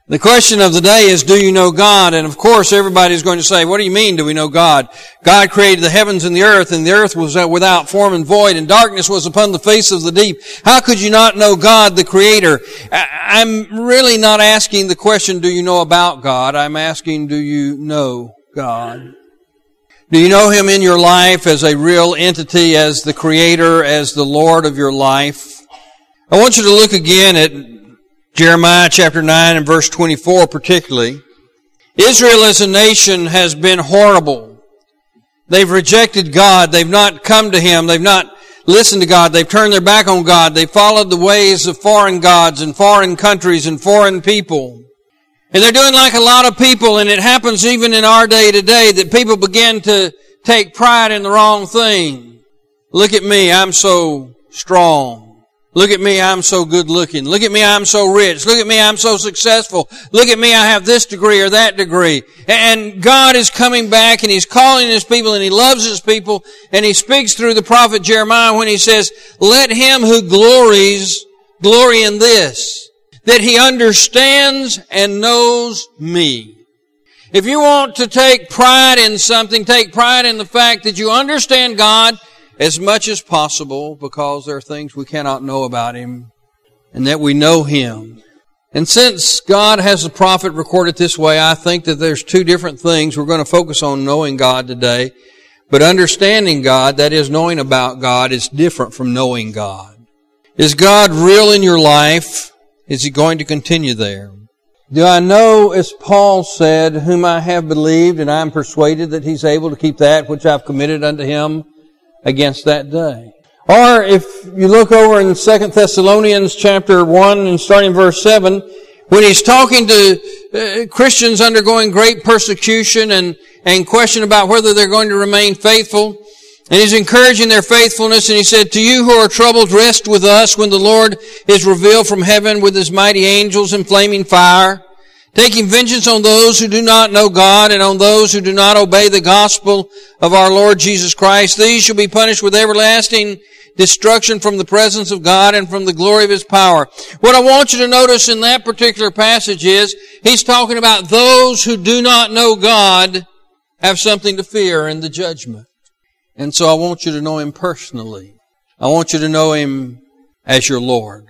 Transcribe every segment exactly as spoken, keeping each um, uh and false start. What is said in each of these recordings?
The question of the day is, do you know God? And of course, everybody's going to say, what do you mean, do we know God? God created the heavens and the earth, and the earth was without form and void, and darkness was upon the face of the deep. How could you not know God, the Creator? I'm really not asking the question, do you know about God? I'm asking, do you know God? Do you know Him in your life as a real entity, as the Creator, as the Lord of your life? I want you to look again at Jeremiah chapter nine and verse twenty-four particularly. Israel as a nation has been horrible. They've rejected God. They've not come to Him. They've not listened to God. They've turned their back on God. They've followed the ways of foreign gods and foreign countries and foreign people. And they're doing like a lot of people, and it happens even in our day today that people begin to take pride in the wrong thing. Look at me, I'm so strong. Look at me, I'm so good looking. Look at me, I'm so rich. Look at me, I'm so successful. Look at me, I have this degree or that degree. And God is coming back and He's calling His people and He loves His people. And He speaks through the prophet Jeremiah when He says, let him who glories glory in this, that he understands and knows me. If you want to take pride in something, take pride in the fact that you understand God as much as possible, because there are things we cannot know about Him, and that we know Him. And since God has the prophet recorded this way, I think that there's two different things. We're going to focus on knowing God today. But understanding God, that is knowing about God, is different from knowing God. Is God real in your life? Is He going to continue there? Do I know, as Paul said, whom I have believed, and I am persuaded that He's able to keep that which I've committed unto Him against that day? Or if you look over in Second Thessalonians chapter one and starting verse seven, when he's talking to uh, Christians undergoing great persecution and, and question about whether they're going to remain faithful, and he's encouraging their faithfulness, and he said, to you who are troubled, rest with us when the Lord is revealed from heaven with His mighty angels in flaming fire, taking vengeance on those who do not know God and on those who do not obey the gospel of our Lord Jesus Christ. These shall be punished with everlasting destruction from the presence of God and from the glory of His power. What I want you to notice in that particular passage is, he's talking about those who do not know God have something to fear in the judgment. And so I want you to know Him personally. I want you to know Him as your Lord,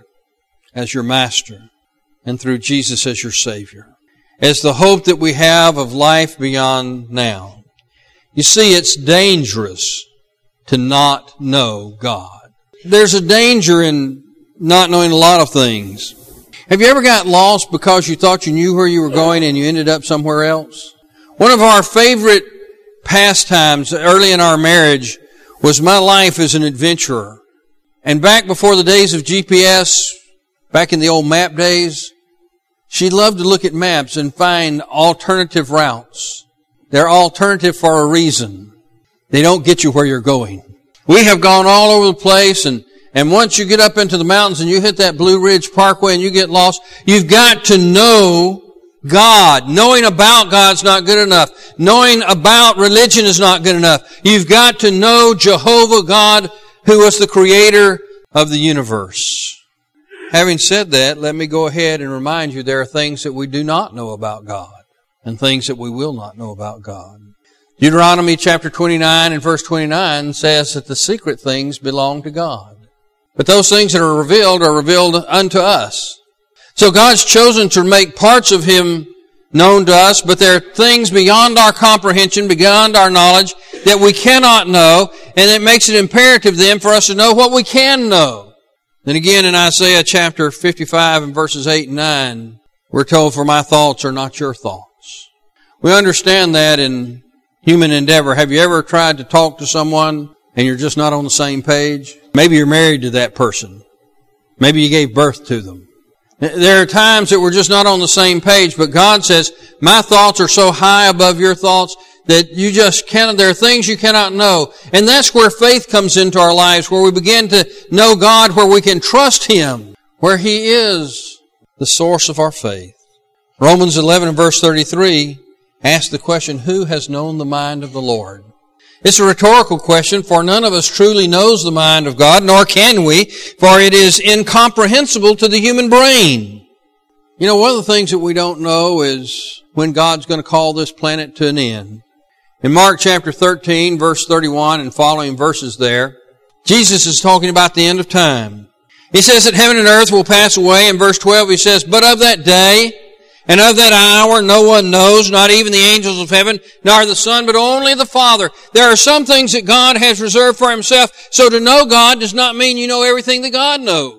as your Master, and through Jesus as your Savior, as the hope that we have of life beyond now. You see, it's dangerous to not know God. There's a danger in not knowing a lot of things. Have you ever got lost because you thought you knew where you were going and you ended up somewhere else? One of our favorite pastimes early in our marriage was my life as an adventurer. And back before the days of G P S, back in the old map days, she loved to look at maps and find alternative routes. They're alternative for a reason. They don't get you where you're going. We have gone all over the place, and, and once you get up into the mountains and you hit that Blue Ridge Parkway and you get lost, you've got to know God. Knowing about God's not good enough. Knowing about religion is not good enough. You've got to know Jehovah God, who was the creator of the universe. Having said that, let me go ahead and remind you there are things that we do not know about God and things that we will not know about God. Deuteronomy chapter twenty-nine and verse twenty-nine says that the secret things belong to God. But those things that are revealed are revealed unto us. So God's chosen to make parts of Him known to us, but there are things beyond our comprehension, beyond our knowledge, that we cannot know, and it makes it imperative then for us to know what we can know. Then again in Isaiah chapter fifty-five and verses eight and nine, we're told, for my thoughts are not your thoughts. We understand that in human endeavor. Have you ever tried to talk to someone and you're just not on the same page? Maybe you're married to that person. Maybe you gave birth to them. There are times that we're just not on the same page, but God says, my thoughts are so high above your thoughts that you just cannot, there are things you cannot know. And that's where faith comes into our lives, where we begin to know God, where we can trust Him, where He is the source of our faith. Romans eleven and verse thirty-three asks the question, who has known the mind of the Lord? It's a rhetorical question, for none of us truly knows the mind of God, nor can we, for it is incomprehensible to the human brain. You know, one of the things that we don't know is when God's going to call this planet to an end. In Mark chapter thirteen, verse thirty-one and following verses there, Jesus is talking about the end of time. He says that heaven and earth will pass away. In verse twelve, he says, but of that day and of that hour no one knows, not even the angels of heaven, nor the Son, but only the Father. There are some things that God has reserved for Himself. So to know God does not mean you know everything that God knows.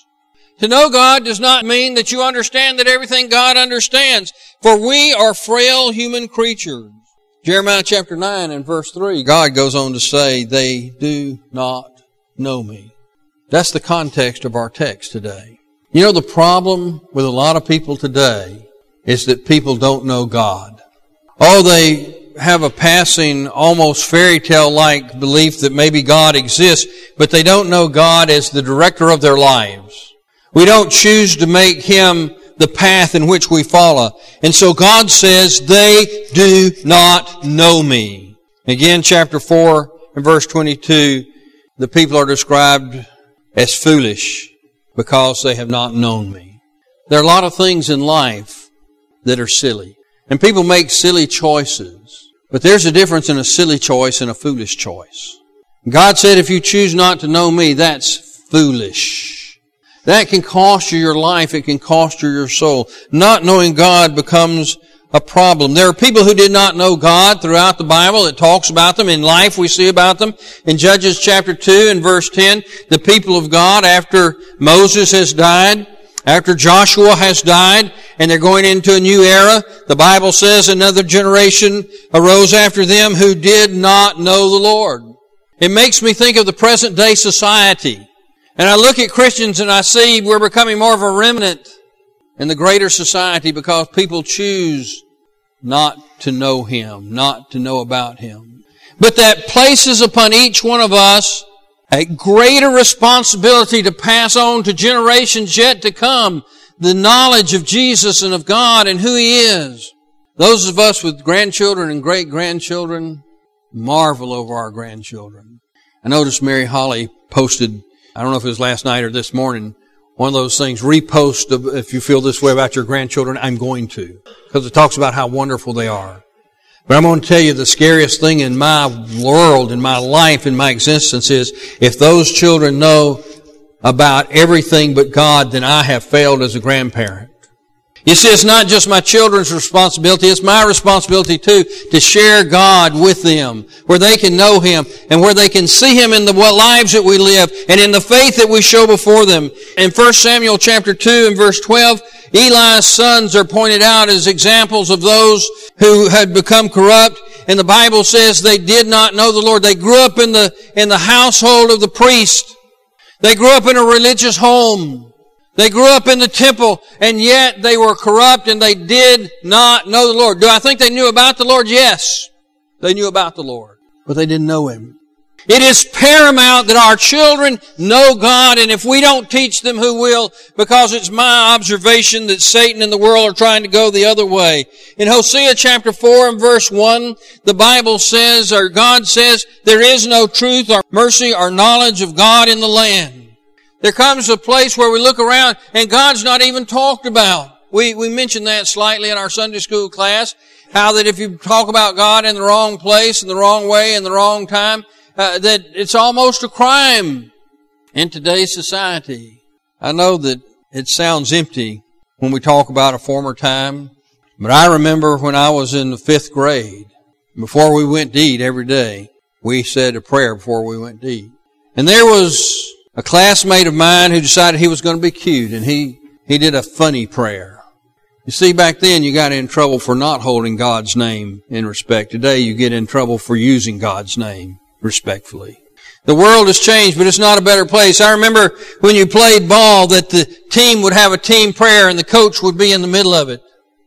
To know God does not mean that you understand that everything God understands. For we are frail human creatures. Jeremiah chapter nine and verse three, God goes on to say, they do not know me. That's the context of our text today. You know, the problem with a lot of people today is that people don't know God. Oh, they have a passing, almost fairy tale-like belief that maybe God exists, but they don't know God as the director of their lives. We don't choose to make Him the path in which we follow. And so God says, they do not know me. Again, chapter four and verse twenty-two, the people are described as foolish because they have not known me. There are a lot of things in life that are silly. And people make silly choices. But there's a difference in a silly choice and a foolish choice. God said, if you choose not to know me, that's foolish. That can cost you your life. It can cost you your soul. Not knowing God becomes a problem. There are people who did not know God throughout the Bible. It talks about them. In life, we see about them. In Judges chapter two and verse ten, the people of God, after Moses has died, after Joshua has died, and they're going into a new era, the Bible says another generation arose after them who did not know the Lord. It makes me think of the present day society. And I look at Christians and I see we're becoming more of a remnant in the greater society because people choose not to know Him, not to know about Him. But that places upon each one of us a greater responsibility to pass on to generations yet to come the knowledge of Jesus and of God and who He is. Those of us with grandchildren and great-grandchildren marvel over our grandchildren. I noticed Mary Holly posted, I don't know if it was last night or this morning, one of those things, repost of, if you feel this way about your grandchildren, I'm going to. Because it talks about how wonderful they are. But I'm going to tell you the scariest thing in my world, in my life, in my existence is if those children know about everything but God, then I have failed as a grandparent. You see, it's not just my children's responsibility, it's my responsibility too, to share God with them, where they can know Him, and where they can see Him in the lives that we live, and in the faith that we show before them. In First Samuel chapter two and verse twelve, Eli's sons are pointed out as examples of those who had become corrupt, and the Bible says they did not know the Lord. They grew up in the, in the household of the priest. They grew up in a religious home. They grew up in the temple, and yet they were corrupt and they did not know the Lord. Do I think they knew about the Lord? Yes. They knew about the Lord, but they didn't know Him. It is paramount that our children know God, and if we don't teach them, who will? Because it's my observation that Satan and the world are trying to go the other way. In Hosea chapter four and verse one, the Bible says, or God says, there is no truth or mercy or knowledge of God in the land. There comes a place where we look around and God's not even talked about. We, we mentioned that slightly in our Sunday school class, how that if you talk about God in the wrong place, in the wrong way, in the wrong time, uh, that it's almost a crime in today's society. I know that it sounds empty when we talk about a former time, but I remember when I was in the fifth grade, before we went to eat every day, we said a prayer before we went to eat. And there was a classmate of mine who decided he was going to be cute, and he, he did a funny prayer. You see, back then you got in trouble for not holding God's name in respect. Today you get in trouble for using God's name respectfully. The world has changed, but it's not a better place. I remember when you played ball that the team would have a team prayer and the coach would be in the middle of it.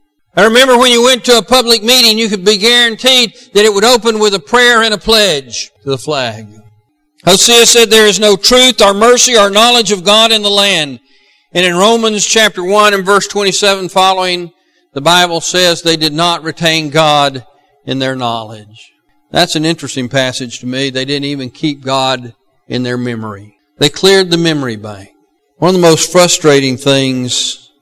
I remember when you went to a public meeting, you could be guaranteed that it would open with a prayer and a pledge to the flag. Hosea said there is no truth or mercy or knowledge of God in the land. And in Romans chapter one and verse twenty-seven following, the Bible says they did not retain God in their knowledge. That's an interesting passage to me. They didn't even keep God in their memory. They cleared the memory bank. One of the most frustrating things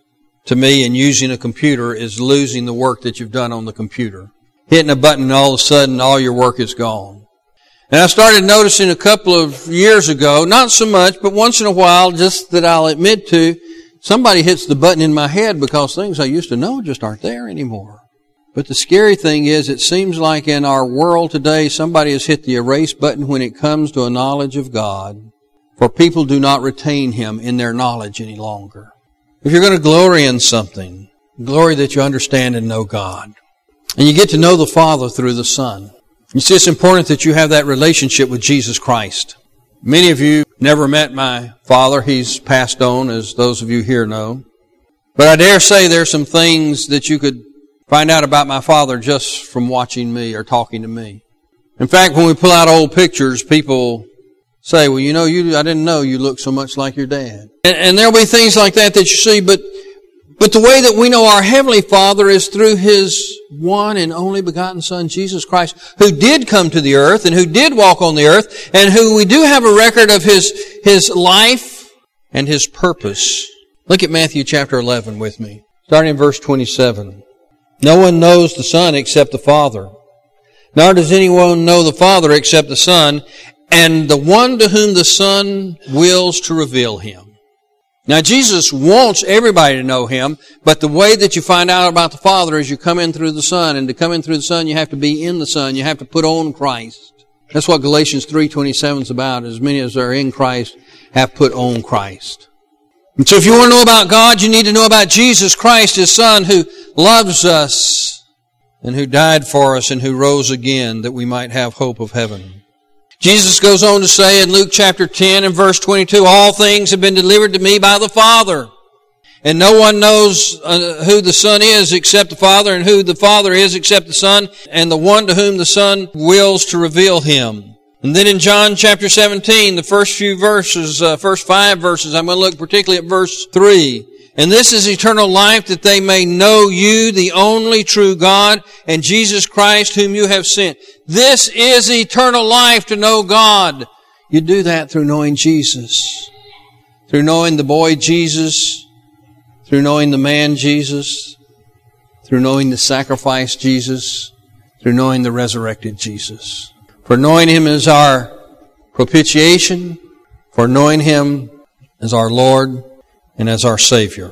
to me and using a computer is losing the work that you've done on the computer. Hitting a button and all of a sudden all your work is gone. And I started noticing a couple of years ago, not so much, but once in a while, just that I'll admit to, somebody hits the button in my head because things I used to know just aren't there anymore. But the scary thing is, it seems like in our world today, somebody has hit the erase button when it comes to a knowledge of God, for people do not retain Him in their knowledge any longer. If you're going to glory in something, glory that you understand and know God. And you get to know the Father through the Son. You see, it's important that you have that relationship with Jesus Christ. Many of you never met my father. He's passed on, as those of you here know. But I dare say there's some things that you could find out about my father just from watching me or talking to me. In fact, when we pull out old pictures, people say, well, you know, you I didn't know you look so much like your dad. And, and there'll be things like that that you see, but But the way that we know our Heavenly Father is through His one and only begotten Son, Jesus Christ, who did come to the earth and who did walk on the earth, and who we do have a record of His, His life and His purpose. Look at Matthew chapter eleven with me, starting in verse twenty-seven. No one knows the Son except the Father, nor does anyone know the Father except the Son, and the one to whom the Son wills to reveal Him. Now, Jesus wants everybody to know Him, but the way that you find out about the Father is you come in through the Son, and to come in through the Son, you have to be in the Son. You have to put on Christ. That's what Galatians three twenty-seven is about. As many as are in Christ have put on Christ. And so if you want to know about God, you need to know about Jesus Christ, His Son, who loves us and who died for us and who rose again that we might have hope of heaven. Jesus goes on to say in Luke chapter ten and verse twenty-two, all things have been delivered to me by the Father. And no one knows uh, who the Son is except the Father, and who the Father is except the Son, and the one to whom the Son wills to reveal Him. And then in John chapter seventeen, the first few verses, uh, first five verses, I'm going to look particularly at verse three. And this is eternal life, that they may know you, the only true God, and Jesus Christ, whom you have sent. This is eternal life, to know God. You do that through knowing Jesus. Through knowing the boy Jesus. Through knowing the man Jesus. Through knowing the sacrifice Jesus. Through knowing the resurrected Jesus. For knowing Him as our propitiation. For knowing Him as our Lord and as our Savior.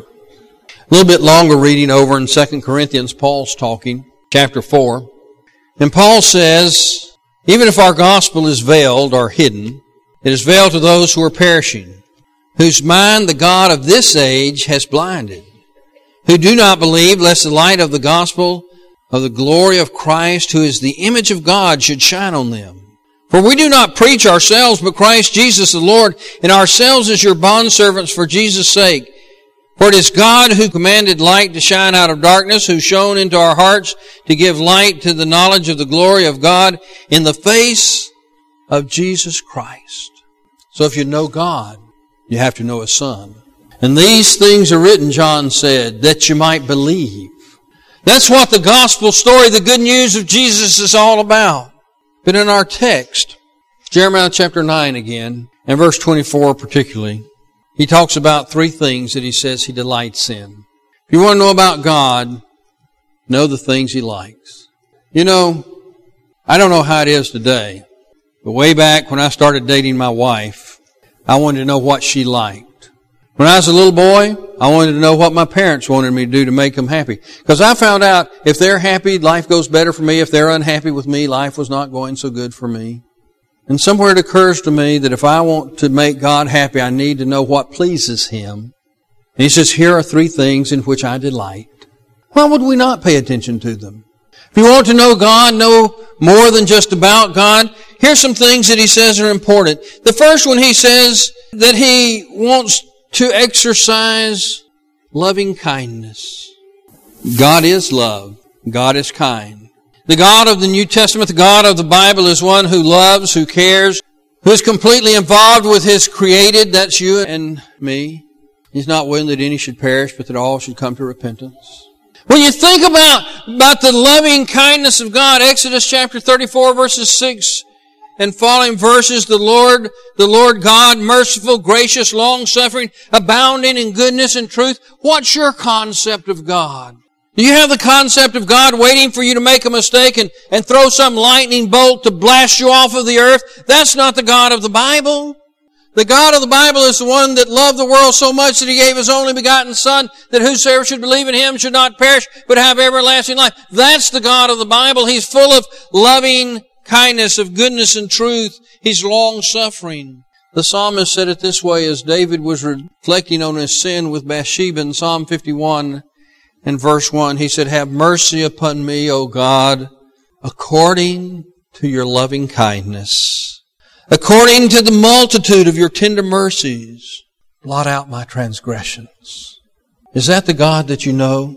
A little bit longer reading over in Second Corinthians, Paul's talking, chapter four. And Paul says, even if our gospel is veiled or hidden, it is veiled to those who are perishing, whose mind the God of this age has blinded, who do not believe, lest the light of the gospel of the glory of Christ, who is the image of God, should shine on them. For we do not preach ourselves, but Christ Jesus the Lord, and ourselves as your bondservants for Jesus' sake. For it is God who commanded light to shine out of darkness, who shone into our hearts to give light to the knowledge of the glory of God in the face of Jesus Christ. So if you know God, you have to know His Son. And these things are written, John said, that you might believe. That's what the gospel story, the good news of Jesus, is all about. But in our text, Jeremiah chapter nine again, and verse twenty-four particularly, he talks about three things that he says he delights in. If you want to know about God, know the things He likes. You know, I don't know how it is today, but way back when I started dating my wife, I wanted to know what she liked. When I was a little boy, I wanted to know what my parents wanted me to do to make them happy. Because I found out if they're happy, life goes better for me. If they're unhappy with me, life was not going so good for me. And somewhere it occurs to me that if I want to make God happy, I need to know what pleases Him. And He says, here are three things in which I delight. Why would we not pay attention to them? If you want to know God, know more than just about God, here's some things that He says are important. The first one, He says that He wants to exercise loving kindness. God is love. God is kind. The God of the New Testament, the God of the Bible, is one who loves, who cares, who is completely involved with His created, that's you and me. He's not willing that any should perish, but that all should come to repentance. When you think about, about the loving kindness of God, Exodus chapter thirty-four verses six and following verses, the Lord, the Lord God, merciful, gracious, long-suffering, abounding in goodness and truth. What's your concept of God? Do you have the concept of God waiting for you to make a mistake and, and throw some lightning bolt to blast you off of the earth? That's not the God of the Bible. The God of the Bible is the one that loved the world so much that He gave His only begotten Son, that whosoever should believe in Him should not perish, but have everlasting life. That's the God of the Bible. He's full of loving kindness, of goodness and truth. He's long-suffering. The psalmist said it this way as David was reflecting on his sin with Bathsheba in Psalm fifty-one and verse one. He said, "Have mercy upon me, O God, according to your loving kindness. According to the multitude of your tender mercies, blot out my transgressions." Is that the God that you know?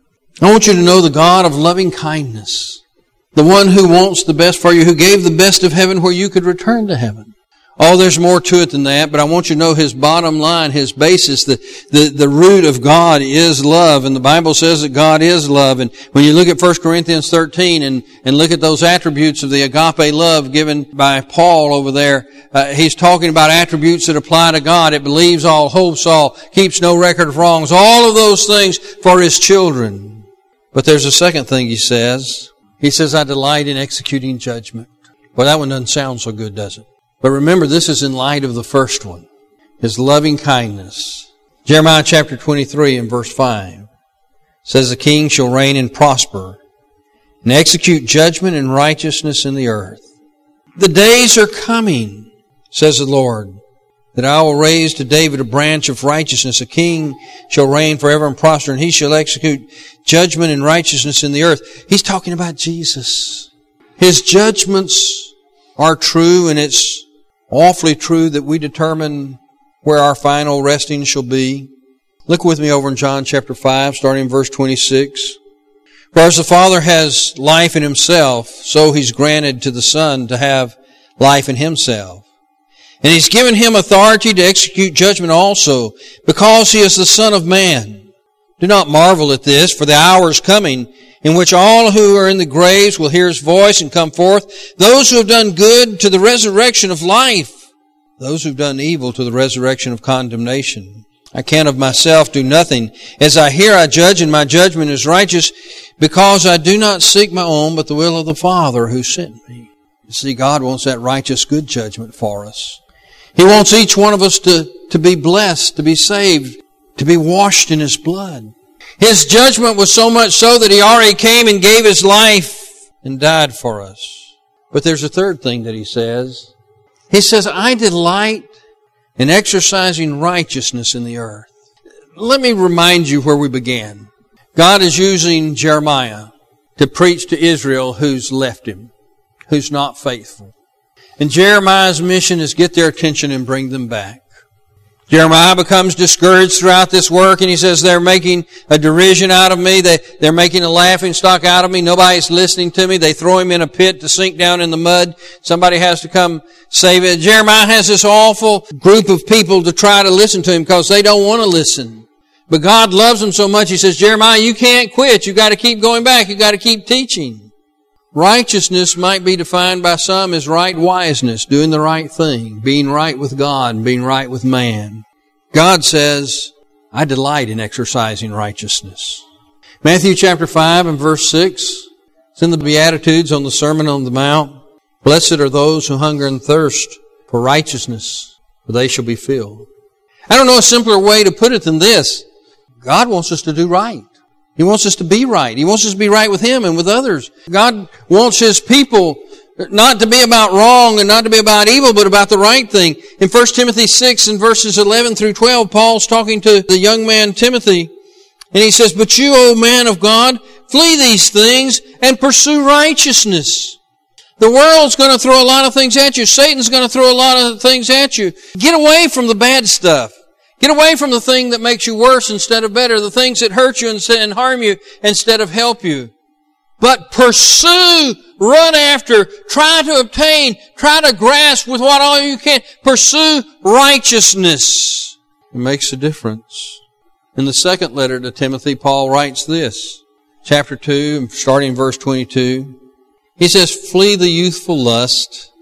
I want you to know the God of loving kindness. The one who wants the best for you, who gave the best of heaven where you could return to heaven. Oh, there's more to it than that, but I want you to know His bottom line, His basis, the, the, the root of God is love. And the Bible says that God is love. And when you look at First Corinthians thirteen and, and look at those attributes of the agape love given by Paul over there, uh, he's talking about attributes that apply to God. It believes all, hopes all, keeps no record of wrongs, all of those things for His children. But there's a second thing He says. He says, "I delight in executing judgment." Well, that one doesn't sound so good, does it? But remember, this is in light of the first one. His loving kindness. Jeremiah chapter twenty-three and verse five says, "The king shall reign and prosper and execute judgment and righteousness in the earth. The days are coming, says the Lord, that I will raise to David a branch of righteousness. A king shall reign forever and prosper, and he shall execute judgment and righteousness in the earth." He's talking about Jesus. His judgments are true, and it's awfully true that we determine where our final resting shall be. Look with me over in John chapter five, starting in verse twenty-six. "For as the Father has life in Himself, so He's granted to the Son to have life in Himself. And He's given Him authority to execute judgment also, because He is the Son of Man. Do not marvel at this, for the hour is coming in which all who are in the graves will hear His voice and come forth, those who have done good to the resurrection of life, those who have done evil to the resurrection of condemnation. I can of myself do nothing. As I hear, I judge, and my judgment is righteous, because I do not seek my own, but the will of the Father who sent me." You see, God wants that righteous, good judgment for us. He wants each one of us to, to be blessed, to be saved, to be washed in His blood. His judgment was so much so that He already came and gave His life and died for us. But there's a third thing that He says. He says, "I delight in exercising righteousness in the earth." Let me remind you where we began. God is using Jeremiah to preach to Israel who's left Him, who's not faithful. And Jeremiah's mission is get their attention and bring them back. Jeremiah becomes discouraged throughout this work, and he says, "They're making a derision out of me. They, they're making a laughing stock out of me. Nobody's listening to me. They throw him in a pit to sink down in the mud. Somebody has to come save it." Jeremiah has this awful group of people to try to listen to him because they don't want to listen. But God loves them so much, He says, "Jeremiah, you can't quit. You've got to keep going back. You've got to keep teaching." Righteousness might be defined by some as right wiseness, doing the right thing, being right with God and being right with man. God says, "I delight in exercising righteousness." Matthew chapter five and verse six, it's in the Beatitudes on the Sermon on the Mount. "Blessed are those who hunger and thirst for righteousness, for they shall be filled." I don't know a simpler way to put it than this. God wants us to do right. He wants us to be right. He wants us to be right with Him and with others. God wants His people not to be about wrong and not to be about evil, but about the right thing. In First Timothy six and verses eleven through twelve, Paul's talking to the young man Timothy, and he says, "But you, O man of God, flee these things and pursue righteousness." The world's going to throw a lot of things at you. Satan's going to throw a lot of things at you. Get away from the bad stuff. Get away from the thing that makes you worse instead of better, the things that hurt you and harm you instead of help you. But pursue, run after, try to obtain, try to grasp with what all you can. Pursue righteousness. It makes a difference. In the second letter to Timothy, Paul writes this, chapter two, starting in verse twenty-two. He says, "Flee the youthful lust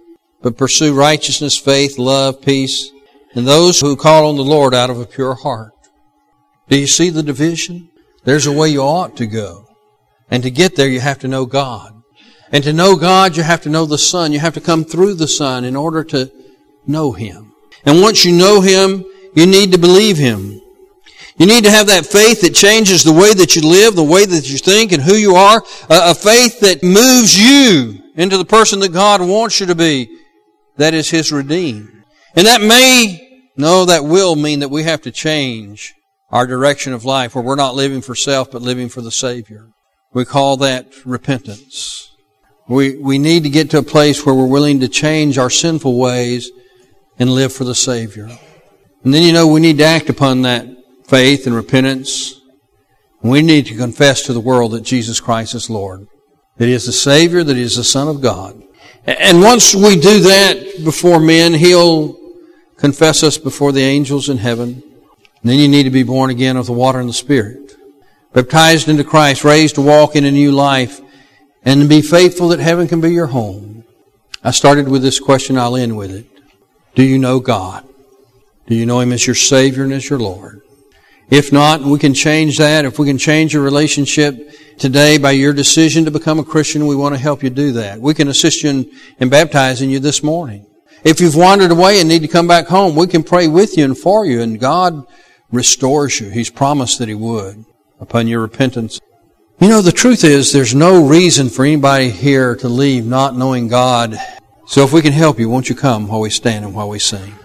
but pursue righteousness, faith, love, peace, and those who call on the Lord out of a pure heart. Do you see the division? There's a way you ought to go. And to get there, you have to know God. And to know God, you have to know the Son. You have to come through the Son in order to know Him. And once you know Him, you need to believe Him. You need to have that faith that changes the way that you live, the way that you think, and who you are. A faith that moves you into the person that God wants you to be. That is His redeemed. And that may, no, that will mean that we have to change our direction of life, where we're not living for self, but living for the Savior. We call that repentance. We, we need to get to a place where we're willing to change our sinful ways and live for the Savior. And then, you know, we need to act upon that faith and repentance. We need to confess to the world that Jesus Christ is Lord. That He is the Savior, that He is the Son of God. And once we do that before men, He'll confess us before the angels in heaven. And then you need to be born again of the water and the Spirit. Baptized into Christ, raised to walk in a new life, and be faithful that heaven can be your home. I started with this question, I'll end with it. Do you know God? Do you know Him as your Savior and as your Lord? If not, we can change that. If we can change your relationship today by your decision to become a Christian, we want to help you do that. We can assist you in, in baptizing you this morning. If you've wandered away and need to come back home, we can pray with you and for you, and God restores you. He's promised that He would upon your repentance. You know, the truth is there's no reason for anybody here to leave not knowing God. So if we can help you, won't you come while we stand and while we sing?